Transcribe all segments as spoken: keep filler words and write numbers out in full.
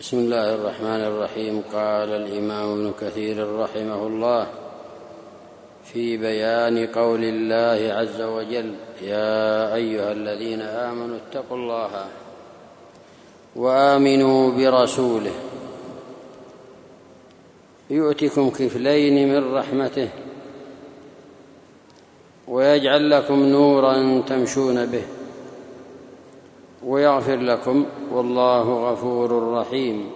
بسم الله الرحمن الرحيم. قال الإمام ابن كثير رحمه الله في بيان قول الله عز وجل: يا أيها الذين آمنوا اتقوا الله وآمنوا برسوله يؤتكم كفلين من رحمته ويجعل لكم نورا تمشون به ويغفر لكم والله غفور رحيم.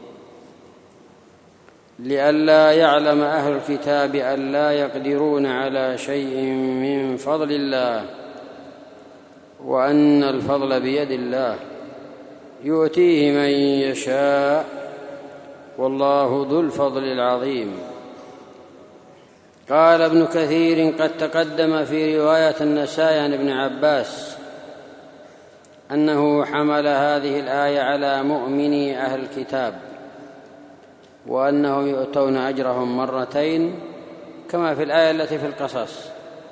لئلا يعلم أهل الكتاب أن لا يقدرون على شيء من فضل الله وأن الفضل بيد الله يؤتيه من يشاء والله ذو الفضل العظيم. قال ابن كثير: قد تقدم في رواية النسائي عن ابن عباس أنه حمل هذه الآية على مؤمني أهل الكتاب وأنهم يؤتون أجرهم مرتين كما في الآية التي في القصص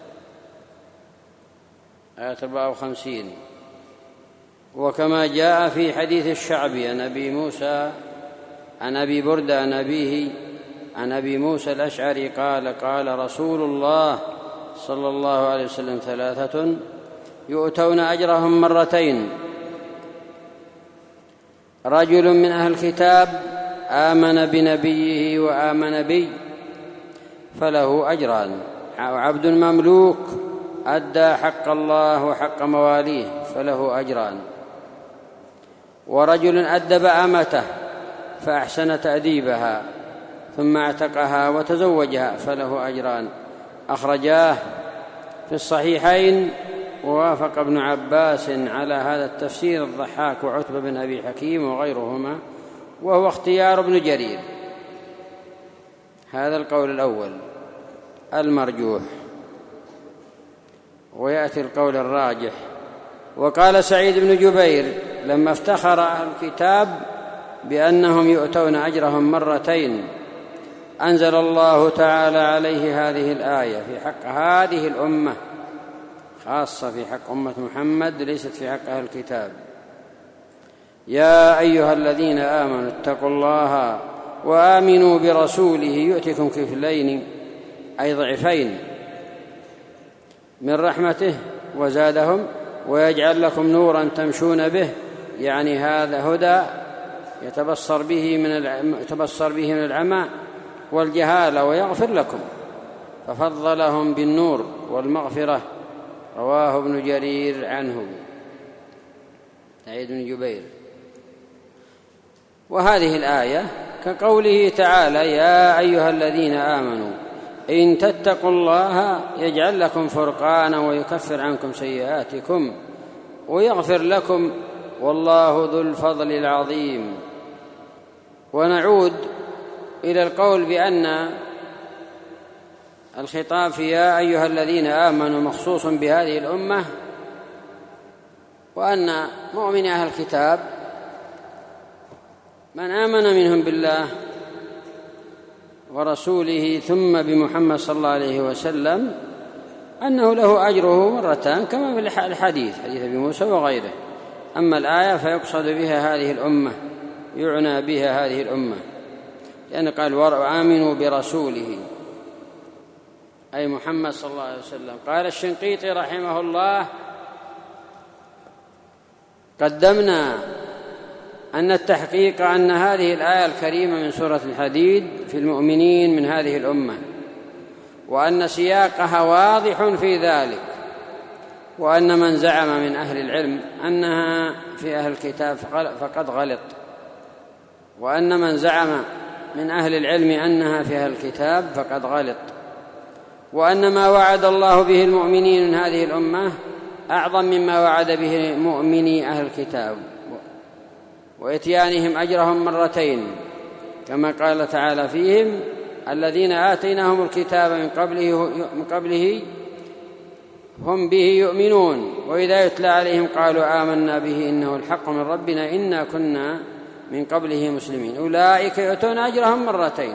آية أربعة وخمسين، وكما جاء في حديث الشعبي عن أبي موسى عن أبي بردة عن أبيه عن أبي موسى الأشعري قال: قال رسول الله صلى الله عليه وسلم: ثلاثة يؤتون أجرهم مرتين: رجل من أهل الكتاب آمن بنبيه وآمن بي فله أجران، وعبد مملوك أدى حق الله وحق مواليه فله أجران، ورجل أدب أمته فأحسن تأديبها ثم اعتقها وتزوجها فله أجران. أخرجاه في الصحيحين. ووافق ابن عباس على هذا التفسير الضحاك وعتبة بن أبي حكيم وغيرهما، وهو اختيار ابن جرير. هذا القول الأول المرجوح، ويأتي القول الراجح. وقال سعيد بن جبير لما افتخر أهل الكتاب بأنهم يؤتون أجرهم مرتين أنزل الله تعالى عليه هذه الآية في حق هذه الأمة، خاصة في حق أمة محمد، ليست في حق أهل الكتاب: يا أيها الذين آمنوا اتقوا الله وآمنوا برسوله يؤتكم كفلين أي ضعفين من رحمته وزادهم ويجعل لكم نورا تمشون به، يعني هذا هدى يتبصر به من يتبصر به من العمى والجهالة، ويغفر لكم، ففضلهم بالنور والمغفرة. رواه ابن جرير عنه سعيد بن جبير. وهذه الآية كقوله تعالى: يا أيها الذين آمنوا إن تتقوا الله يجعل لكم فرقانا ويكفر عنكم سيئاتكم ويغفر لكم والله ذو الفضل العظيم. ونعود إلى القول بأن الخطاب في يا أيها الذين آمنوا مخصوص بهذه الأمة، وأن مؤمن أهل الكتاب من آمن منهم بالله ورسوله ثم بمحمد صلى الله عليه وسلم أنه له أجره مرتان كما في الحديث حديث أبي موسى وغيره. أما الآية فيقصد بها هذه الأمة، يعنى بها هذه الأمة، لأن قال: وآمنوا برسوله أي محمد صلى الله عليه وسلم. قال الشنقيطي رحمه الله: قدمنا أن التحقيق أن هذه الآية الكريمة من سورة الحديد في المؤمنين من هذه الأمة، وأن سياقها واضح في ذلك، وأن من زعم من أهل العلم أنها في أهل الكتاب فقد غلط، وأن من زعم من أهل العلم أنها في أهل الكتاب فقد غلط، وأن ما وعد الله به المؤمنين من هذه الأمة أعظم مما وعد به مؤمني أهل الكتاب، وإتيانهم أجرهم مرتين كما قال تعالى فيهم: الذين آتيناهم الكتاب من قبله, من قبله هم به يؤمنون وإذا يتلى عليهم قالوا آمنا به إنه الحق من ربنا إنا كنا من قبله مسلمين أولئك يؤتون أجرهم مرتين.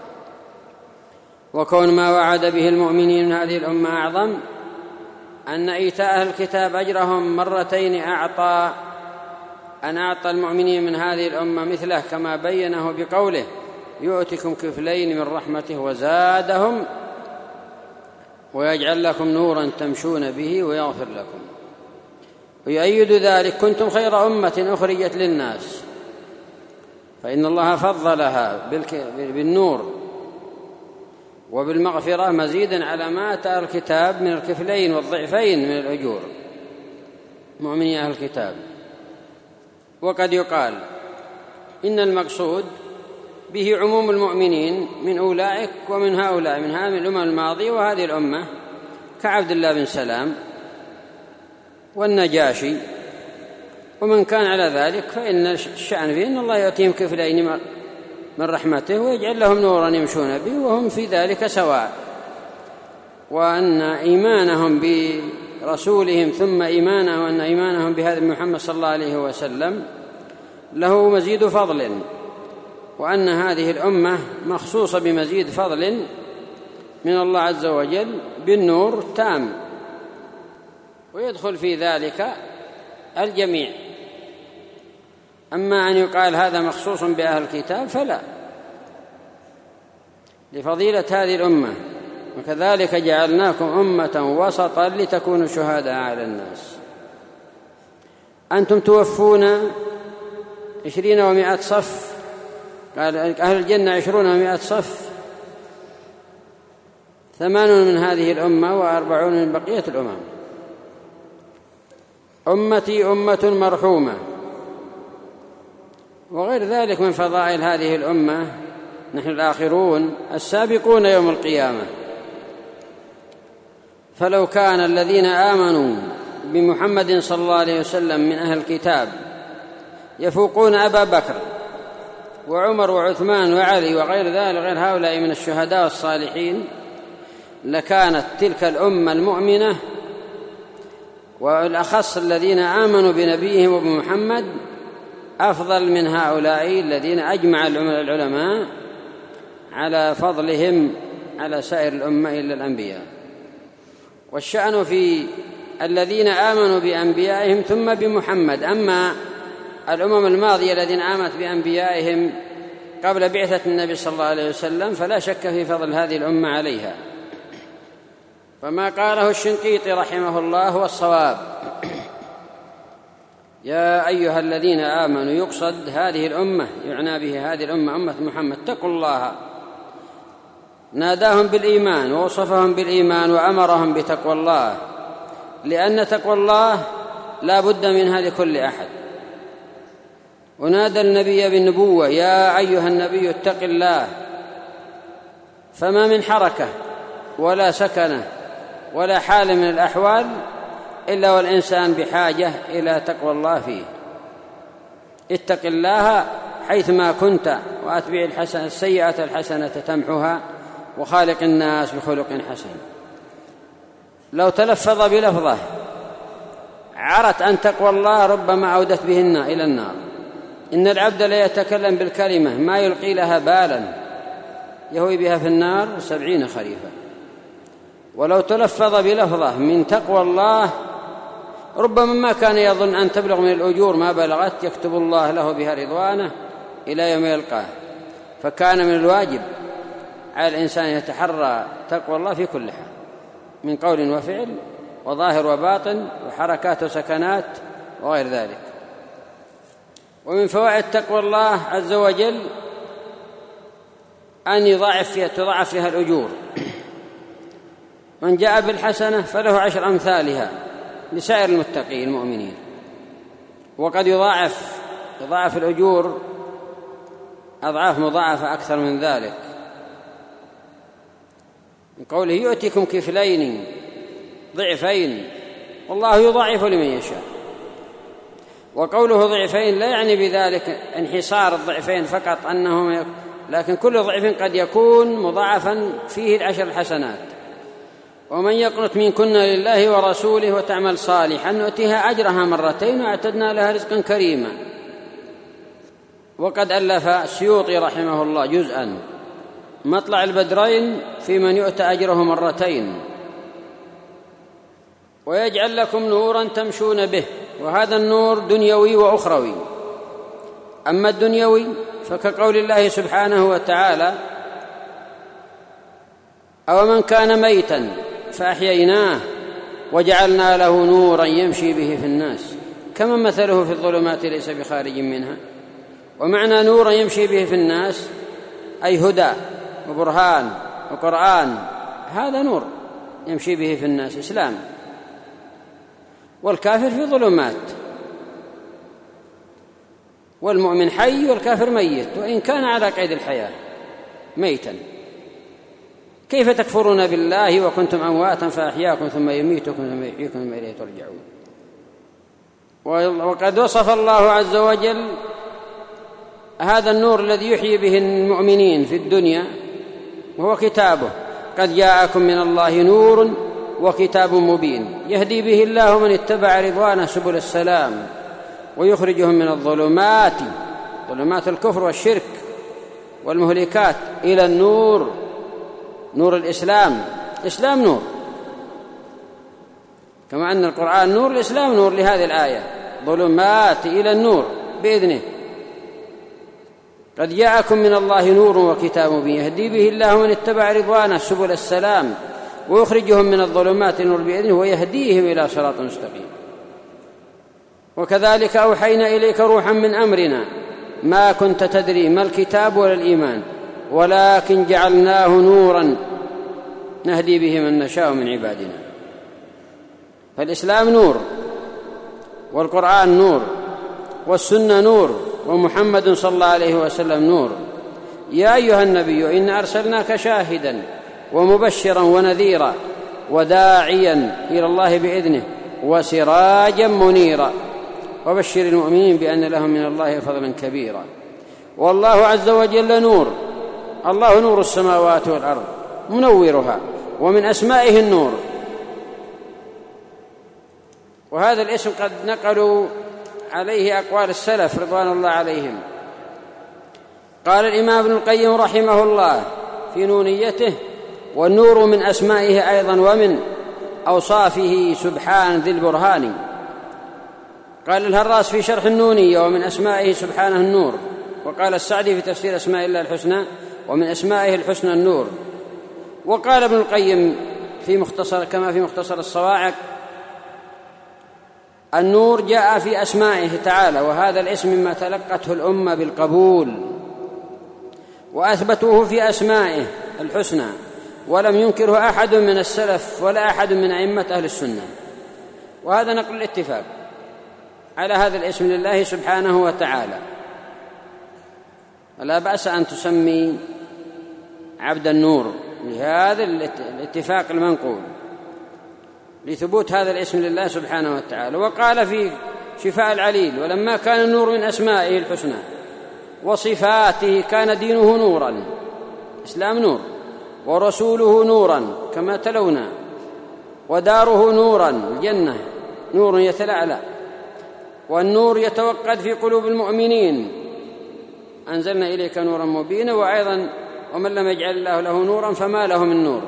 وكون ما وعد به المؤمنين من هذه الأمة أعظم، أن إيتاء أهل الكتاب أجرهم مرتين أعطى أن أعطى المؤمنين من هذه الأمة مثله كما بينه بقوله يؤتكم كفلين من رحمته وزادهم ويجعل لكم نورا تمشون به ويغفر لكم. ويؤيد ذلك كنتم خير أمة أخرجت للناس، فإن الله فضلها بالنور وبالمغفرة مزيدا على ما أتى الكتاب من الكفلين والضعفين من الأجور مؤمني أهل الكتاب. وقد يقال إن المقصود به عموم المؤمنين من أولئك ومن هؤلاء من هذه الأمم الماضية وهذه الأمة كعبد الله بن سلام والنجاشي ومن كان على ذلك، فإن الشأن فيه أن الله يأتيهم كفلين من رحمته ويجعل لهم نورا يمشون به وهم في ذلك سواء، وأن إيمانهم برسولهم ثم إيمانهم وأن إيمانهم بهذا محمد صلى الله عليه وسلم له مزيد فضل، وأن هذه الأمة مخصوصة بمزيد فضل من الله عز وجل بالنور تام، ويدخل في ذلك الجميع. أما أن يقال هذا مخصوص بأهل الكتاب فلا، لفضيلة هذه الأمة. وكذلك جعلناكم أمة وسطا لتكونوا شهداء على الناس. أنتم توفون عشرين ومائة صف، قال أهل الجنة عشرون ومائة صف، ثمان من هذه الأمة وأربعون من بقية الأمم. أمتي أمة مرحومة، وغير ذلك من فضائل هذه الأمة. نحن الآخرون السابقون يوم القيامة، فلو كان الذين آمنوا بمحمد صلى الله عليه وسلم من أهل الكتاب يفوقون أبا بكر وعمر وعثمان وعلي وغير ذلك غير هؤلاء من الشهداء والصالحين، لكانت تلك الأمة المؤمنة والأخص الذين آمنوا بنبيهم وبمحمد أفضل من هؤلاء الذين أجمع العلماء على فضلهم على سائر الأمة إلا الأنبياء. والشأن في الذين آمنوا بأنبيائهم ثم بمحمد. أما الأمم الماضية الذين آمنت بأنبيائهم قبل بعثة النبي صلى الله عليه وسلم فلا شك في فضل هذه الأمة عليها. فما قاله الشنقيطي رحمه الله هو الصواب. يا أيها الذين آمنوا يقصد هذه الأمة، يعنى به هذه الأمة أمة محمد، اتقوا الله. ناداهم بالإيمان ووصفهم بالإيمان وأمرهم بتقوى الله، لأن تقوى الله لا بد منها لكل أحد. ونادى النبي بالنبوة يا أيها النبي اتق الله، فما من حركة ولا سكنة ولا حال من الأحوال إلا والإنسان بحاجة إلى تقوى الله فيه. اتق الله حيثما كنت وأتبع الحسنة السيئة الحسنة تمحها وخالق الناس بخلق حسن. لو تلفظ بلفظة عرت أن تقوى الله ربما أودت بهن إلى النار. إن العبد لا يتكلم بالكلمة ما يلقي لها بالا يهوي بها في النار سبعين خريفا. ولو تلفظ بلفظة من تقوى الله ربما ما كان يظن أن تبلغ من الأجور ما بلغت، يكتب الله له بها رضوانه إلى يوم يلقاه. فكان من الواجب على الإنسان يتحرى تقوى الله في كل حال من قول وفعل وظاهر وباطن وحركات وسكنات وغير ذلك. ومن فوائد تقوى الله عز وجل أن يضاعف فيها تضاعف فيها الأجور. من جاء بالحسنة فله عشر أمثالها لسائر المتقين المؤمنين. وقد يضاعف يضاعف الأجور أضعاف مضاعفة أكثر من ذلك. من قوله يؤتكم كفلين ضعفين، والله يضاعف لمن يشاء. وقوله ضعفين لا يعني بذلك انحصار الضعفين فقط أنهم، لكن كل ضعف قد يكون مضاعفا فيه العشر الحسنات. ومن يقنت منكن لله ورسوله وتعمل صالحا نؤتيها أجرها مرتين وأعتدنا لها رزقا كريما. وقد ألف السيوطي رحمه الله جزءا مطلع البدرين في من يؤتى أجره مرتين. ويجعل لكم نورا تمشون به، وهذا النور دنيوي وأخروي. أما الدنيوي فكقول الله سبحانه وتعالى: أومن كان ميتا فأحييناه وجعلنا له نورا يمشي به في الناس كمن مثله في الظلمات ليس بخارج منها. ومعنى نورا يمشي به في الناس أي هدى وبرهان وقرآن، هذا نور يمشي به في الناس إسلام. والكافر في ظلمات، والمؤمن حي والكافر ميت، وإن كان على قيد الحياة ميتا. كيف تكفرون بالله وكنتم أمواتا فأحياكم ثم يميتكم ثم يحييكم ثم إليه ترجعون. وقد وصف الله عز وجل هذا النور الذي يحيي به المؤمنين في الدنيا وهو كتابه: قد جاءكم من الله نور وكتاب مبين يهدي به الله من اتبع رضوانه سبل السلام ويخرجهم من الظلمات ظلمات الكفر والشرك والمهلكات إلى النور، نور الإسلام. الإسلام نور، كما أن القرآن نور، الإسلام نور لهذه الآية: ظلمات إلى النور بإذنه. قد جاءكم من الله نور وكتاب مبين يهدي به الله من اتبع رضوانه سبل السلام ويخرجهم من الظلمات نور بإذنه ويهديهم إلى صراط مستقيم. وكذلك أوحينا إليك روحا من أمرنا ما كنت تدري ما الكتاب ولا الإيمان ولكن جعلناه نورا نهدي به من نشاء من عبادنا. فالإسلام نور، والقرآن نور، والسنة نور، ومحمد صلى الله عليه وسلم نور. يا أيها النبي إنا أرسلناك شاهدا ومبشرا ونذيرا وداعيا إلى الله بإذنه وسراجا منيرا وبشر المؤمنين بأن لهم من الله فضلا كبيرا. والله عز وجل نور، الله نور السماوات والأرض منورها، ومن أسمائه النور. وهذا الاسم قد نقلوا عليه أقوال السلف رضوان الله عليهم. قال الإمام ابن القيم رحمه الله في نونيته: والنور من أسمائه أيضا ومن أوصافه سبحان ذي البرهان. قال الهراس في شرح النونية: ومن أسمائه سبحانه النور. وقال السعدي في تفسير أسماء الله الحسنى: ومن أسمائه الحسنى النور. وقال ابن القيم في مختصر كما في مختصر الصواعق: النور جاء في أسمائه تعالى، وهذا الاسم مما تلقته الأمة بالقبول وأثبتوه في أسمائه الحسنى، ولم ينكره أحد من السلف ولا أحد من أئمة أهل السنة. وهذا نقل الاتفاق على هذا الاسم لله سبحانه وتعالى. لا بأس أن تسمي عبد النور لهذا الاتفاق المنقول لثبوت هذا الاسم لله سبحانه وتعالى. وقال في شفاء العليل: ولما كان النور من أسمائه الحسنى وصفاته كان دينه نورا، إسلام نور، ورسوله نورا كما تلونا، وداره نورا، الجنة نور يتلألأ، والنور يتوقد في قلوب المؤمنين، أنزلنا إليك نورا مبينا. وأيضا: ومن لم يجعل الله له نورا فما له من نور.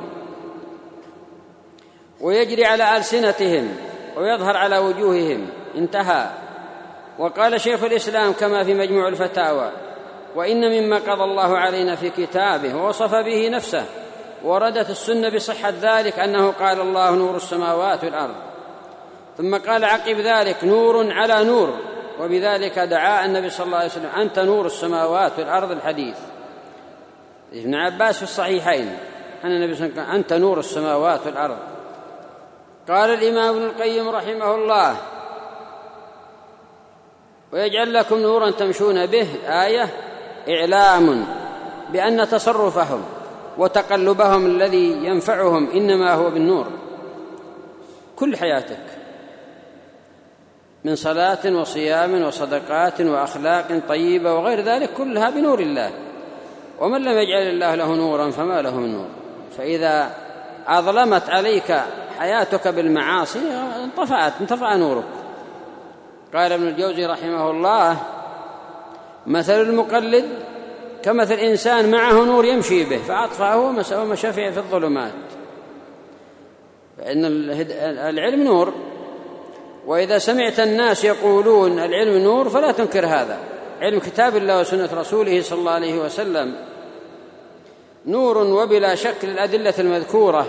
ويجري على ألسنتهم ويظهر على وجوههم، انتهى. وقال شيخ الإسلام كما في مجموع الفتاوى: وإن مما قضى الله علينا في كتابه ووصف به نفسه وردت السنة بصحة ذلك أنه قال: الله نور السماوات والأرض. ثم قال عقب ذلك: نور على نور. وبذلك دعا النبي صلى الله عليه وسلم: أنت نور السماوات والأرض. الحديث ابن عباس في الصحيحين أن النبي صلى الله عليه وسلم قال: أنت نور السماوات والأرض. قال الإمام ابن القيم رحمه الله: ويجعل لكم نورا تمشون به، آية إعلام بأن تصرفهم وتقلبهم الذي ينفعهم إنما هو بالنور. كل حياتك من صلاة وصيام وصدقات وأخلاق طيبة وغير ذلك كلها بنور الله. ومن لم يجعل الله له نورا فما له من نور. فإذا أظلمت عليك حياتك بالمعاصي انطفأت انطفأ نورك. قال ابن الجوزي رحمه الله: مثل المقلد كمثل إنسان معه نور يمشي به فأطفأه ومشى في الظلمات. فإن العلم نور، وإذا سمعت الناس يقولون العلم نور فلا تنكر هذا. علم كتاب الله وسنة رسوله صلى الله عليه وسلم نور وبلا شك للأدلة المذكورة.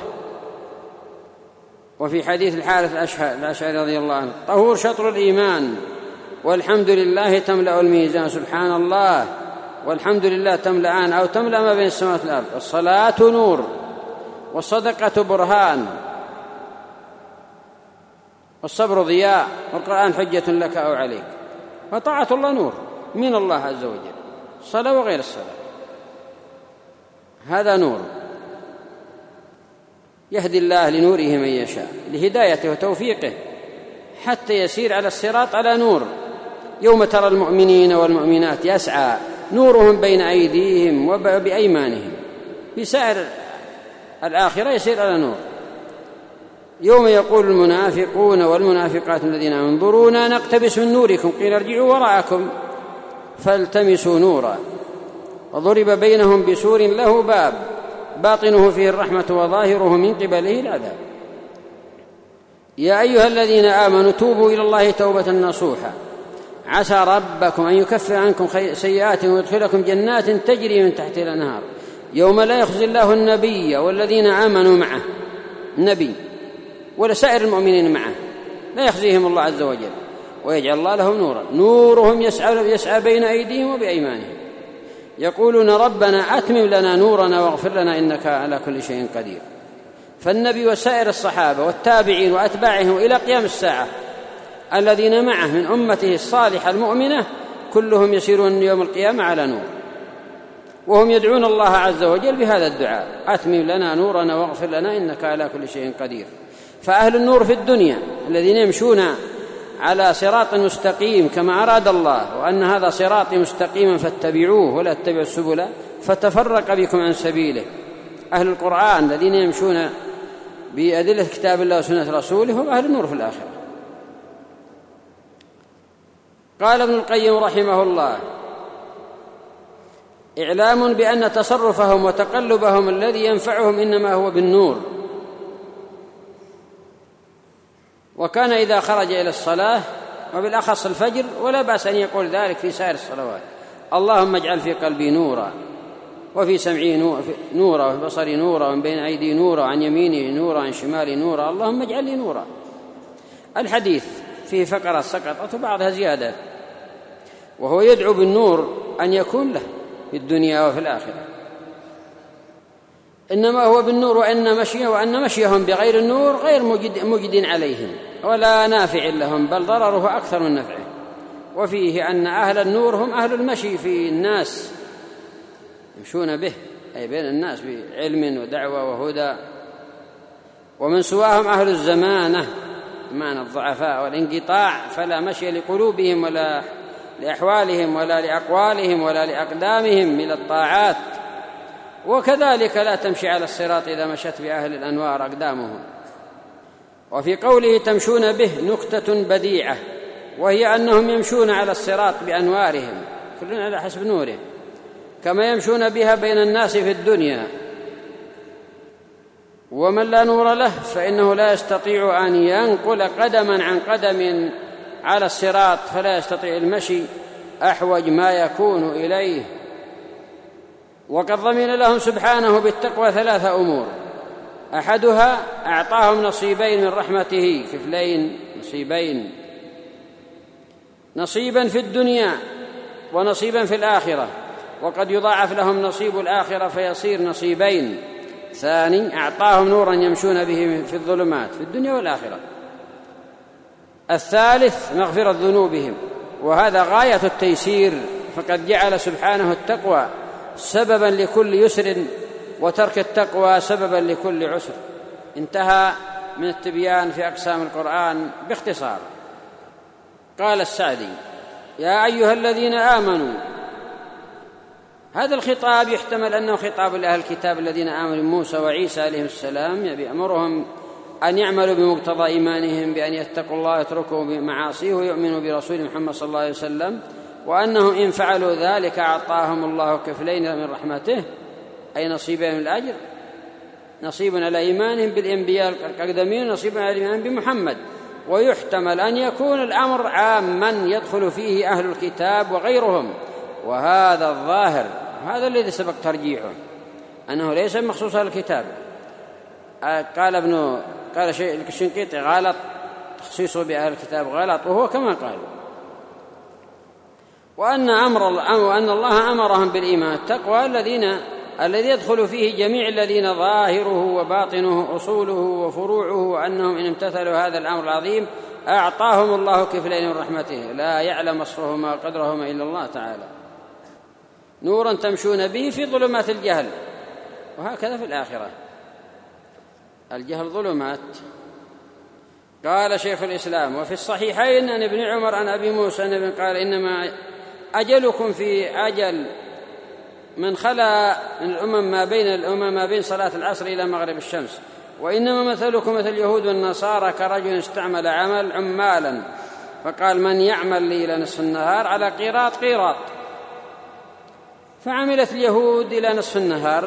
وفي حديث الحارث الأشعري رضي الله عنه: طهور شطر الإيمان، والحمد لله تملأ الميزان. سبحان الله والحمد لله تملأان أو تملأ ما بين السماوات والأرض. الصلاة نور، والصدقة برهان، والصبر ضياء، والقرآن حجة لك أو عليك. فطاعة الله نور من الله عز وجل، الصلاة وغير الصلاة هذا نور يهدي الله لنوره من يشاء، لهدايته وتوفيقه حتى يسير على الصراط على نور. يوم ترى المؤمنين والمؤمنات يسعى نورهم بين أيديهم وبأيمانهم، بسائر الآخرة يسير على نور. يوم يقول المنافقون والمنافقات الذين انظرونا نقتبس من نوركم قيل ارجعوا وراءكم فالتمسوا نورا، وضرب بينهم بسور له باب باطنه فيه الرحمة وظاهره من قبله العذاب. يا أيها الذين آمنوا توبوا إلى الله توبة نصوحا عسى ربكم أن يكفر عنكم سيئاتكم ويدخلكم جنات تجري من تحتها الأنهار يوم لا يخزي الله النبي والذين آمنوا معه، النبي ولسائر المؤمنين معه لا يخزيهم الله عز وجل، ويجعل الله لهم نورا نورهم يسعى, يسعى بين أيديهم وبأيمانهم يقولون ربنا أتمم لنا نورنا واغفر لنا إنك على كل شيء قدير. فالنبي وسائر الصحابة والتابعين وأتباعهم إلى قيام الساعة الذين معه من أمته الصالحة المؤمنة كلهم يسيرون يوم القيامة على نور، وهم يدعون الله عز وجل بهذا الدعاء: أتمم لنا نورنا واغفر لنا إنك على كل شيء قدير. فأهل النور في الدنيا الذين يمشون على صراط مستقيم كما أراد الله، وأن هذا صراطي مستقيما فاتبعوه ولا تتبعوا السبل فتفرق بكم عن سبيله. أهل القرآن الذين يمشون بأدلة كتاب الله وسنة رسوله هم أهل النور في الآخرة. قال ابن القيم رحمه الله: إعلام بأن تصرفهم وتقلبهم الذي ينفعهم إنما هو بالنور. وكان إذا خرج إلى الصلاة وبالأخص الفجر، ولا بأس أن يقول ذلك في سائر الصلوات: اللهم اجعل في قلبي نورا، وفي سمعي نورا، وفي بصري نورا، ومن بين أيدي نورا، وعن يميني نورا، وعن شمالي نورا، اللهم اجعل لي نورا. الحديث فيه فقرة سقطت وبعضها زيادة، وهو يدعو بالنور أن يكون له في الدنيا وفي الآخرة. إنما هو بالنور، وأن مشيه وأن مشيهم بغير النور غير مجد عليهم ولا نافع لهم، بل ضرره أكثر من نفعه. وفيه أن أهل النور هم أهل المشي في الناس يمشون به، أي بين الناس بعلم ودعوة وهدى. ومن سواهم أهل الزمانة معنى الضعفاء والانقطاع، فلا مشي لقلوبهم ولا لأحوالهم ولا لأقوالهم ولا لأقدامهم من الطاعات. وكذلك لا تمشي على الصراط إذا مشت بأهل الأنوار أقدامهم. وفي قوله تمشون به نكتة بديعة، وهي أنهم يمشون على الصراط بأنوارهم كلنا على حسب نوره، كما يمشون بها بين الناس في الدنيا. ومن لا نور له فإنه لا يستطيع أن ينقل قدما عن قدم على الصراط، فلا يستطيع المشي أحوج ما يكون إليه. وقد ضمن لهم سبحانه بالتقوى ثلاثة أمور: أحدها أعطاهم نصيبين من رحمته، كفلين نصيبين، نصيبا في الدنيا ونصيبا في الآخرة، وقد يضاعف لهم نصيب الآخرة فيصير نصيبين. ثاني أعطاهم نورا يمشون به في الظلمات في الدنيا والآخرة. الثالث مغفرة ذنوبهم، وهذا غاية التيسير، فقد جعل سبحانه التقوى سببا لكل يسر، وترك التقوى سببا لكل عسر. انتهى من التبيان في أقسام القرآن باختصار. قال السعدي: يا أيها الذين آمنوا. هذا الخطاب يحتمل أنه خطاب لأهل الكتاب الذين آمنوا موسى وعيسى عليهم السلام، يأمرهم أن يعملوا بمقتضى إيمانهم بأن يتقوا الله ويتركوا بمعاصيه ويؤمنوا برسول محمد صلى الله عليه وسلم، وأنهم إن فعلوا ذلك أعطاهم الله كفلين من رحمته، أي نصيبين من الأجر، نصيب على إيمانهم بالأنبياء الأقدمين ونصيب على إيمانهم بمحمد ويحتمل أن يكون الأمر عاما يدخل فيه أهل الكتاب وغيرهم، وهذا الظاهر، هذا الذي سبق ترجيحه أنه ليس مخصوص الكتاب. قال ابن قال الشنقيطي غلط، تخصيصه بأهل الكتاب غلط، وهو كما قال. وأن أمر وأن الله أمرهم بالإيمان التقوى الذين الذي يدخل فيه جميع الذين ظاهره وباطنه أصوله وفروعه، وأنهم إن امتثلوا هذا الأمر العظيم أعطاهم الله كفلين من رحمته لا يعلم أصرهما وقدرهما إلا الله تعالى، نورا تمشون به في ظلمات الجهل. وهكذا في الآخرة الجهل ظلمات. قال شيخ الإسلام: وفي الصحيحين عن ابن عمر عن أبي موسى أن قال: إنما أجلكم في أجل من خلا من الأمم ما بين الأمم ما بين صلاة العصر إلى مغرب الشمس، وإنما مثلكم مثل اليهود والنصارى كرجل استعمل عمل عمالا فقال: من يعمل لي إلى نصف النهار على قيراط قيراط، فعملت اليهود إلى نصف النهار،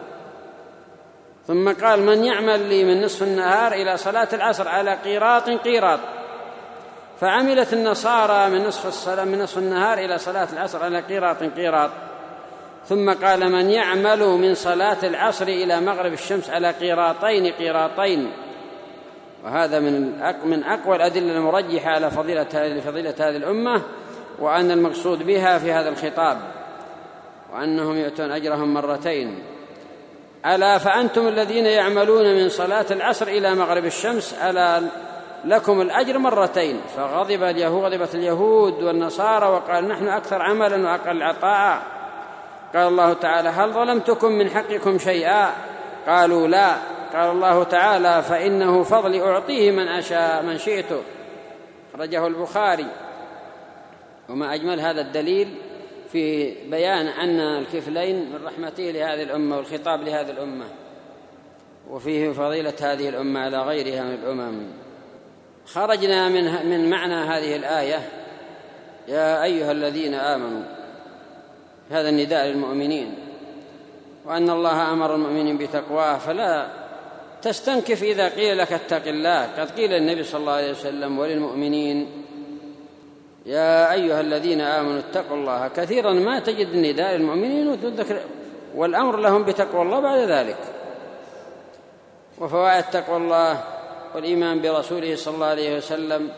ثم قال: من يعمل لي من نصف النهار إلى صلاة العصر على قيراط قيراط، فعملت النصارى من نصف الصلاة من نصف النهار إلى صلاة العصر على قيراط قيراط، ثم قال: من يعمل من صلاة العصر إلى مغرب الشمس على قيراطين قيراطين. وهذا من من أقوى الأدلة المرجحة على فضيلة فضيلة هذه الأمة، وأن المقصود بها في هذا الخطاب وأنهم يؤتون أجرهم مرتين. ألا فأنتم الذين يعملون من صلاة العصر إلى مغرب الشمس ألا لكم الأجر مرتين. فغضب اليهود غضبت اليهود والنصارى وقال: نحن أكثر عملا وأقل عطاء. قال الله تعالى: هل ظلمتكم من حقكم شيئا؟ قالوا: لا. قال الله تعالى: فإنه فضلي أعطيه من أشاء من شئت. خرجه البخاري. وما أجمل هذا الدليل في بيان أن الكفلين من رحمته لهذه الأمة والخطاب لهذه الأمة، وفيه فضيلة هذه الأمة على غيرها من الأمم. خرجنا من من معنى هذه الآية: يا أيها الذين آمنوا، هذا النداء للمؤمنين، وأن الله أمر المؤمنين بتقواه، فلا تستنكف إذا قيل لك اتق الله. قد قيل النبي صلى الله عليه وسلم وللمؤمنين: يا أيها الذين آمنوا اتقوا الله. كثيرا ما تجد النداء للمؤمنين والأمر لهم بتقوى الله بعد ذلك. وفوائد تقوى الله والإيمان برسوله صلى الله عليه وسلم: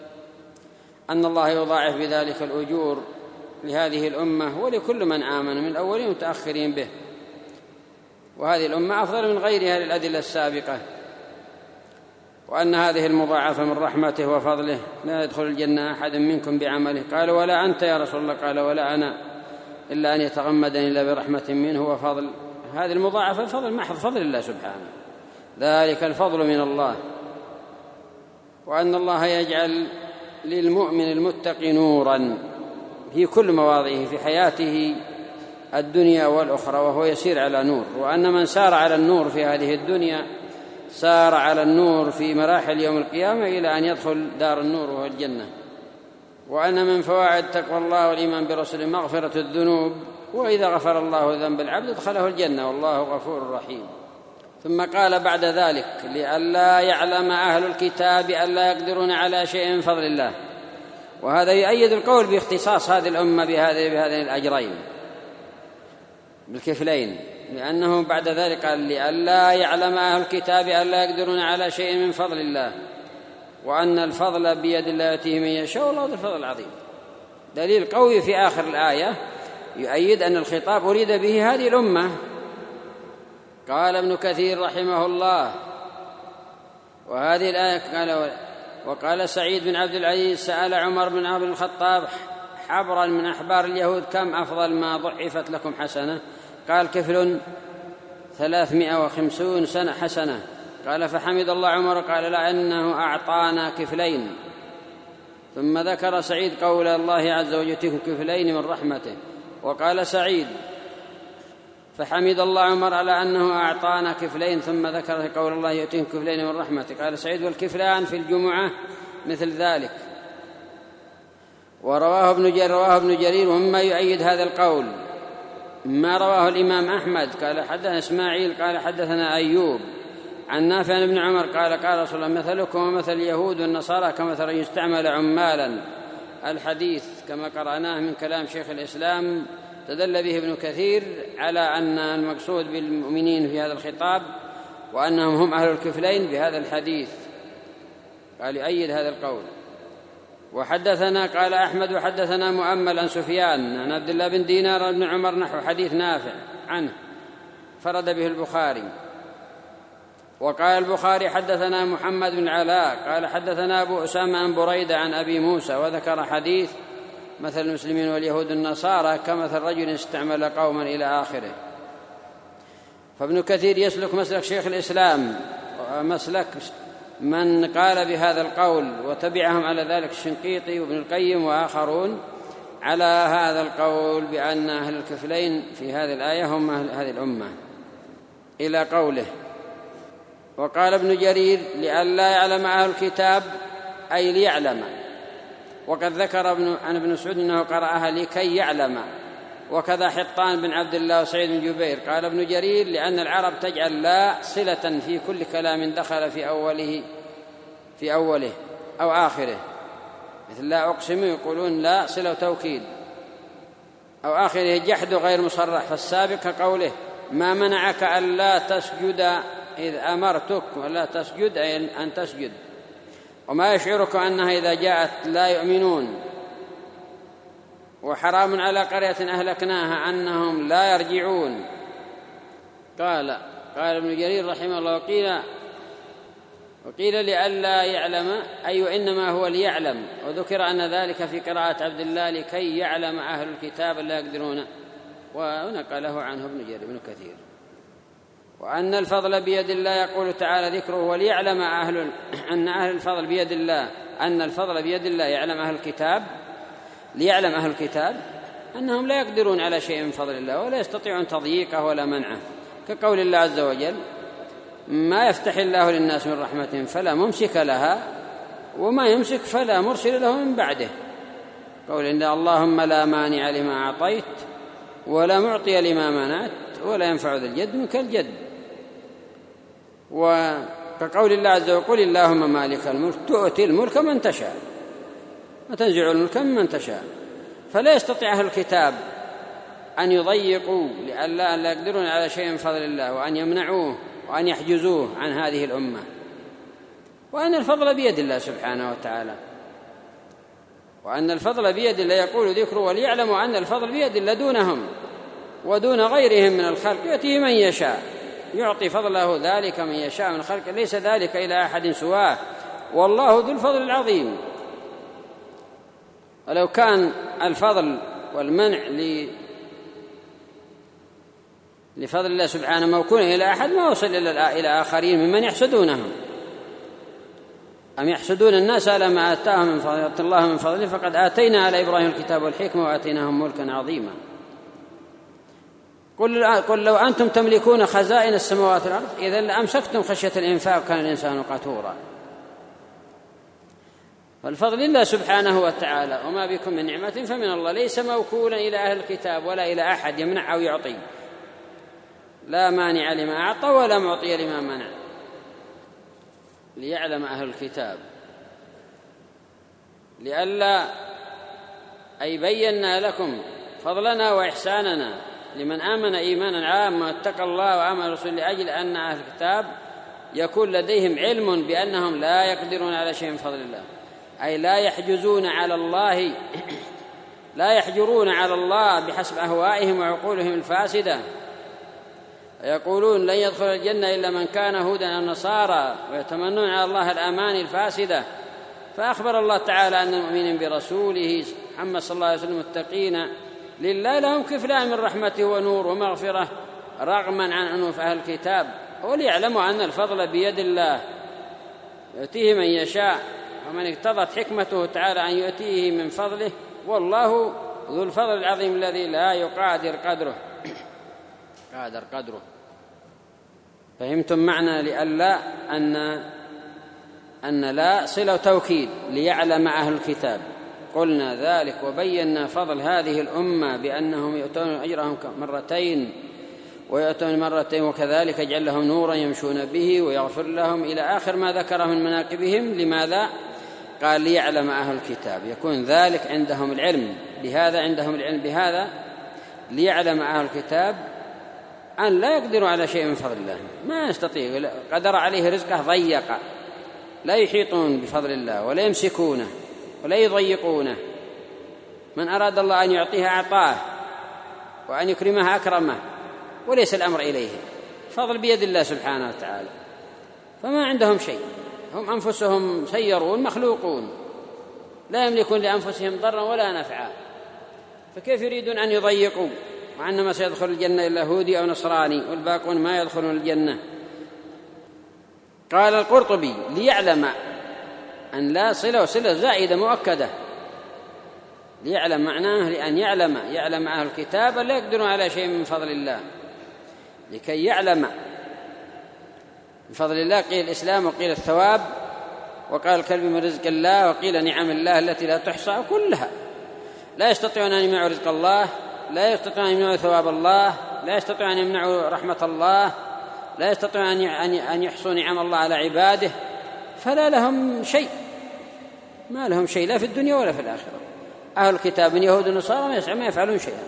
أن الله يضاعف بذلك الأجور لهذه الأمة ولكل من آمن من الأولين والمتأخرين به، وهذه الأمة أفضل من غيرها للأدلة السابقة. وأن هذه المضاعفة من رحمته وفضله، لا يدخل الجنة أحد منكم بعمله. قال: ولا أنت يا رسول الله؟ قال: ولا أنا، إلا أن يتغمدني إلا برحمة منه وفضل. هذه المضاعفة فضل محض فضل الله سبحانه، ذلك الفضل من الله. وأن الله يجعل للمؤمن المتقي نورا في كل مواضعه في حياته الدنيا والأخرى، وهو يسير على نور. وأن من سار على النور في هذه الدنيا سار على النور في مراحل يوم القيامة إلى أن يدخل دار النور وهو الجنة. وأن من فوائد تقوى الله والإيمان برسوله مغفرة الذنوب، وإذا غفر الله ذنب العبد ادخله الجنة والله غفور رحيم. ثم قال بعد ذلك: لئلا يعلم أهل الكتاب ألا يقدرون على شيء من فضل الله. وهذا يؤيد القول باختصاص هذه الأمة بهذين الأجرين بالكفلين، لأنه بعد ذلك قال: لئلا يعلم أهل الكتاب ألا يقدرون على شيء من فضل الله، وأن الفضل بيد الله يؤتيه من يشاء والله ذو الفضل العظيم. دليل قوي في آخر الآية يؤيد أن الخطاب أريد به هذه الأمة. قال ابن كثير رحمه الله: وهذه الآية قال: وقال سعيد بن عبد العزيز: سأل عمر بن عبد الخطاب حبرا من أحبار اليهود: كم أفضل ما ضعفت لكم حسنة؟ قال: كفل ثلاثمائة وخمسون سنة حسنة. قال: فحمد الله عمر، قال: لا إنه أعطانا كفلين. ثم ذكر سعيد قول الله عز وجل: يؤتيكم كفلين من رحمته. وقال سعيد: فحمد الله عمر على أنه أعطانا كفلين. ثم ذكر قول الله: يؤتيكم كفلين من رحمته. قال سعيد: والكفلان في الجمعة مثل ذلك. ورواه ابن جرير رواه ابن جرير ومما يؤيد هذا القول ما رواه الإمام أحمد قال: حدثنا إسماعيل قال: حدثنا أيوب عن نافع عن ابن عمر قال قال رسول الله مثلكم ومثل اليهود والنصارى كمثل يستعمل عمالا. الحديث كما قرأناه من كلام شيخ الإسلام تدل به ابن كثير على أن المقصود بالمؤمنين في هذا الخطاب وأنهم هم أهل الكفلين بهذا الحديث، قال يؤيد هذا القول. وحدثنا قال أحمد وحدثنا مؤمل عن سفيان عن عبد الله بن دينار بن عمر نحو حديث نافع عنه فرد به البخاري. وقال البخاري حدثنا محمد بن علاء قال حدثنا أبو أسامة عن بريدة عن أبي موسى وذكر حديث مثل المسلمين واليهود النصارى كمثل رجل استعمل قوما إلى آخره. فابن كثير يسلك مسلك شيخ الإسلام ومسلك من قال بهذا القول وتبعهم على ذلك الشنقيطي وابن القيم وآخرون على هذا القول بأن أهل الكفلين في هذه الآية هم أهل هذه الأمة إلى قوله. وقال ابن جرير لئلا يعلم أهل الكتاب أي ليعلم، وقد ذكر ابن عن ابن مسعود أنه قرأها لكي يعلم، وكذا حطان بن عبد الله وسعيد بن جبير. قال ابن جرير لأن العرب تجعل لا صلة في كل كلام دخل في أوله في أوله أو آخره، مثل لا أقسم يقولون لا صلة توكيد، أو آخره جحد غير مصرح. فالسابق كقوله ما منعك ألا تسجد إذ أمرتك، ولا تسجد أي أن تسجد. وما يشعرك أنها إذا جاءت لا يؤمنون. وحرام على قرية أهلكناها أنهم لا يرجعون. قال قال ابن جرير رحمه الله وقيل وقيل لئلا يعلم أي إنما هو ليعلم، وذكر أن ذلك في قراءة عبد الله لكي يعلم أهل الكتاب لا يقدرون، ونقله عنه ابن جرير ابن كثير. وأن الفضل بيد الله يقول تعالى ذكره وليعلم أهل أن أهل الفضل بيد الله، أن الفضل بيد الله يعلم أهل الكتاب، ليعلم أهل الكتاب أنهم لا يقدرون على شيء من فضل الله ولا يستطيعون تضييقه ولا منعه، كقول الله عز وجل ما يفتح الله للناس من رحمة فلا ممسك لها وما يمسك فلا مرسل له من بعده. قول إن اللهم لا مانع لما أعطيت ولا معطي لما منعت ولا ينفع ذا الجد منك الجد. وكقول الله عز وجل قل اللهم مالك الملك تؤتي الملك من تشاء وتنزع الملك ممن تشاء. فلا يستطيع أهل الكتاب أن يضيقوا لئلا لا يقدرون على شيء من فضل الله وأن يمنعوه وأن يحجزوه عن هذه الأمة، وأن الفضل بيد الله سبحانه وتعالى، وأن الفضل بيد الله يقول ذكره وليعلموا أن الفضل بيد الله دونهم ودون غيرهم من الخلق يأتيه من يشاء، يعطي فضله ذلك من يشاء من الخلق، ليس ذلك إلى أحد سواه، والله ذو الفضل العظيم. ولو كان الفضل والمنع لفضل الله سبحانه موكولا إلى أحد ما وصل إلى آخرين ممن يحسدونهم. أم يحسدون الناس على ما آتاهم من فضل الله من فضله فقد آتينا على إبراهيم الكتاب والحكمة وآتيناهم ملكا عظيما. قل, قل لو أنتم تملكون خزائن السماوات والأرض إذا لأمسكتم خشية الإنفاق كان الإنسان قتورا. فالفضل لله سبحانه وتعالى، وما بكم من نعمة فمن الله، ليس موكولا إلى أهل الكتاب ولا إلى أحد يمنع أو يعطي، لا مانع لما أعطى ولا معطي لما منع. ليعلم أهل الكتاب لئلا أي بينا لكم فضلنا وإحساننا لمن آمن إيمانا عاما واتقى الله وآمن رسول لأجل أن أهل الكتاب يكون لديهم علم بأنهم لا يقدرون على شيء من فضل الله، أي لا يحجزون على الله لا يحجرون على الله بحسب أهوائهم وعقولهم الفاسدة، يقولون لن يدخل الجنة إلا من كان هودا أو نصارى، ويتمنون على الله الأماني الفاسدة. فأخبر الله تعالى أن المؤمنين برسوله محمد صلى الله عليه وسلم متقين لله لهم كفلان من رحمته ونور ومغفرة رغما عن أنوف أهل الكتاب، وليعلموا أن الفضل بيد الله يؤتيه من يشاء، ومن اقتضت حكمته تعالى أن يؤتيه من فضله، والله ذو الفضل العظيم الذي لا يقادر قدره قادر قدره. فهمتم معنى لئلا أن أن لا صلة توكيد ليعلم أهل الكتاب. قلنا ذلك وبينا فضل هذه الأمة بأنهم يؤتون أجرهم مرتين، ويؤتون مرتين وكذلك يجعل لهم نورا يمشون به ويغفر لهم إلى آخر ما ذكره من مناقبهم. لماذا؟ قال ليعلم أهل الكتاب، يكون ذلك عندهم العلم بهذا، عندهم العلم بهذا، ليعلم أهل الكتاب أن لا يقدروا على شيء من فضل الله، ما يستطيع، قدر عليه رزقه ضيق، لا يحيطون بفضل الله ولا يمسكونه ولا يضيقونه. من أراد الله أن يعطيه أعطاه وأن يكرمه أكرمه، وليس الأمر إليه، فضل بيد الله سبحانه وتعالى. فما عندهم شيء، هم أنفسهم سيرون مخلوقون لا يملكون لأنفسهم ضرا ولا نفعا، فكيف يريدون أن يضيقوا وأنما سيدخل الجنة إلا يهودي أو نصراني والباقون ما يدخلون الجنة؟ قال القرطبي ليعلم أن لا صلة وصلة زائدة مؤكدة، ليعلم معناه لأن يعلم يعلم أهل الكتاب لا يقدرون على شيء من فضل الله، لكي يعلم من فضل الله. قيل الإسلام وقيل الثواب وقال الكلب من رزق الله وقيل نعم الله التي لا تحصى كلها. لا يستطيعون أن يمنعوا رزق الله، لا يستطيعون أن يمنعوا ثواب الله، لا يستطيعون أن يمنعوا رحمة الله، لا يستطيعون أن يحصوا نعم الله على عباده، فلا لهم شيء، ما لهم شيء لا في الدنيا ولا في الآخرة. أهل الكتاب من يهود ونصارى ما يفعلون شيئا.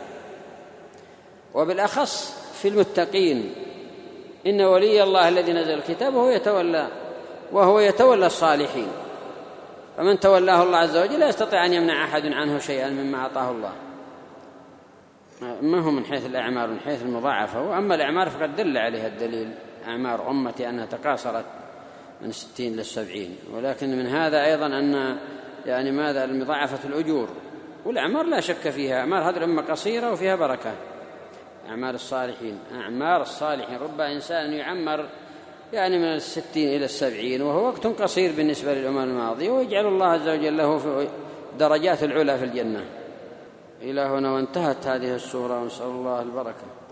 وبالأخص في المتقين، إن ولي الله الذي نزل الكتاب وهو يتولى وهو يتولى الصالحين، فمن تولاه الله عز وجل لا يستطيع أن يمنع أحد عنه شيئا مما أعطاه الله. ما هو من حيث الأعمار، من حيث المضاعفة. وأما الأعمار فقد دل عليها الدليل، أعمار أمتي أنها تقاصرت من ستين للسبعين، ولكن من هذا أيضا أن يعني ماذا المضاعفة الأجور، والأعمار لا شك فيها، أعمار هذه الأمة قصيرة وفيها بركة. أعمار الصالحين، أعمار الصالحين، رب إنسان يعمر يعني من الستين إلى السبعين وهو وقت قصير بالنسبة للأمم الماضية، ويجعل الله عز وجل له في درجات العلا في الجنة. إلى هنا وانتهت هذه السورة، ونسأل الله البركة.